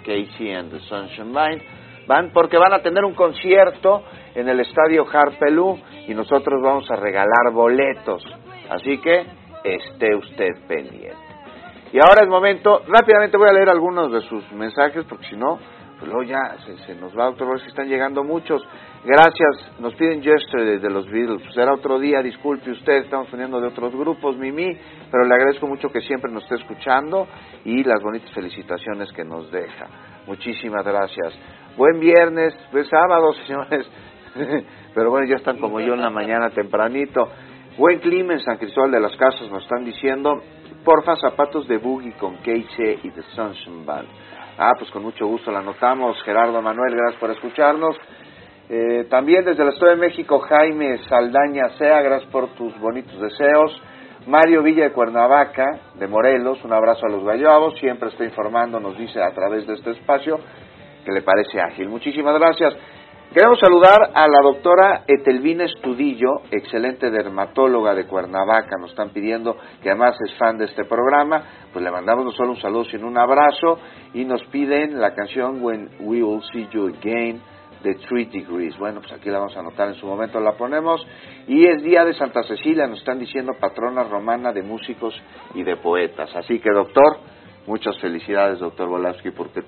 Casey and the Sunshine Band. Van porque van a tener un concierto en el estadio Harpelú y nosotros vamos a regalar boletos. Así que esté usted pendiente. Y ahora es momento, rápidamente voy a leer algunos de sus mensajes porque si no, pues luego ya se nos va, doctor, que están llegando muchos. Gracias, nos piden Yesterday de los Beatles, pues era otro día, disculpe usted, estamos poniendo de otros grupos, Mimi, pero le agradezco mucho que siempre nos esté escuchando y las bonitas felicitaciones que nos deja. Muchísimas gracias. Buen viernes, pues sábado, señores, pero bueno, ya están como yo en la mañana tempranito. Buen clima en San Cristóbal de las Casas, nos están diciendo, porfa, zapatos de boogie con Casey y The Sunshine Band. Pues con mucho gusto la anotamos. Gerardo Manuel, gracias por escucharnos. También desde el Estado de México, Jaime Saldaña Sea, gracias por tus bonitos deseos. Mario Villa de Cuernavaca, de Morelos, un abrazo a los gallavos, siempre está informando, nos dice a través de este espacio que le parece ágil. Muchísimas gracias. Queremos saludar a la doctora Etelvina Estudillo, excelente dermatóloga de Cuernavaca, nos están pidiendo, que además es fan de este programa, pues le mandamos no solo un saludo sino un abrazo, y nos piden la canción When We Will See You Again de 3 Degrees. Bueno, pues aquí la vamos a anotar, en su momento la ponemos, y es día de Santa Cecilia, nos están diciendo patrona romana de músicos y de poetas, así que doctor, muchas felicidades, doctor Volavsky, porque